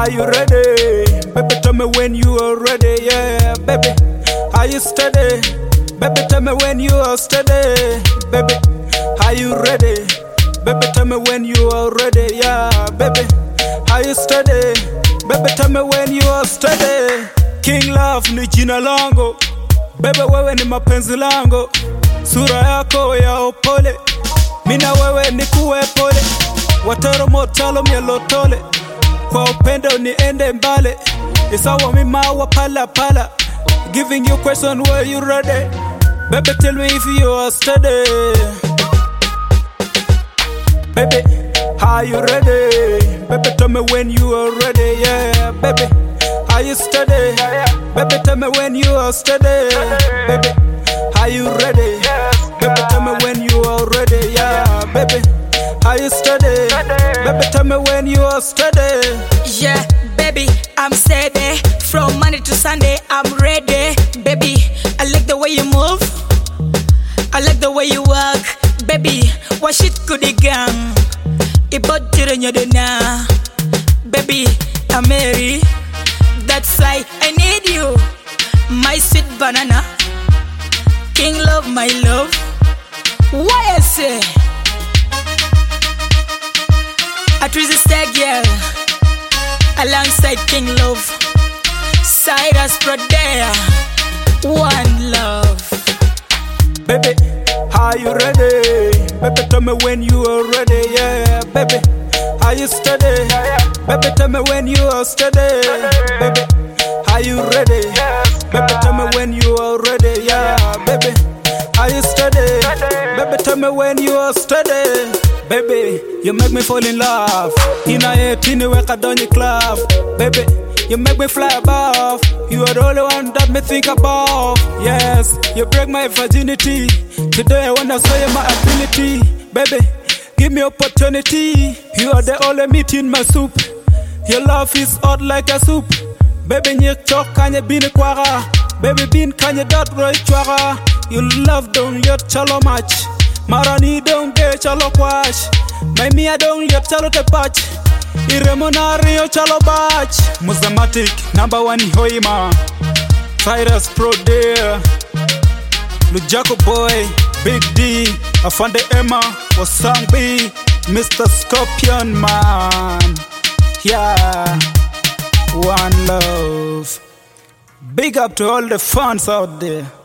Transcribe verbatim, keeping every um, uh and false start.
are you ready? Baby, tell me when you are ready, yeah, baby. Are you steady? Baby, tell me when you are steady, baby. Are you ready? Baby, tell me when you are ready, yeah, baby. Are you steady? Baby, tell me when you are steady. King Love ni jina langu, baby wewe ni mapenzi langu. Sura yako ya upole, mina wewe ni kuwe pole. Watero motalo mielotole, kwa upendo niende mbale. Isawa mimawa pala pala, giving you question where you ready. Baby tell me if you are steady. Baby, are you ready? Baby tell me when you are ready, yeah, baby. Are you steady? Baby tell me when you are steady. Baby, are you ready? Baby tell me when you are ready, yeah, baby. Are you steady? Baby tell me when you are steady. Yeah, baby, I'm steady. From Monday to Sunday, I'm ready. Baby, I like the way you move, I like the way you walk. Baby, wash it good gang. Ibot na. Baby, I'm Mary. That's why I need you, my sweet banana. King Love, my love. What I say? A Trizzy Star girl, alongside King Love, Cyrus Prodea. One love. Baby, are you ready? Baby, tell me when you are ready, yeah, baby. Are you steady? Baby, tell me when you are steady. Baby, are you ready? Baby, tell me when you are ready, yeah, baby. Are you steady? Baby, tell me when you are steady. Baby, you make me fall in love. Ina yetini weka donyi club. Baby, you make me fly above. You are the only one that me think about. Yes, you break my virginity. Today I wanna show you my ability. Baby, give me opportunity. You are the only meat in my soup. Your love is hot like a soup. Baby, nyek chok kanye bini kwara. Baby, bin kanye dot roy chwara. You love don't yet chalo match. Marani don't get chalo kwash. My mia don't yet chalo te patch. Iremonari yo chalo batch. Musamatic, number one hoima. Cyrus Prodea. Lujako boy, Big D, Afande Emma, Wasangbi, Mister Scorpion man. Yeah, one love. Big up to all the fans out there.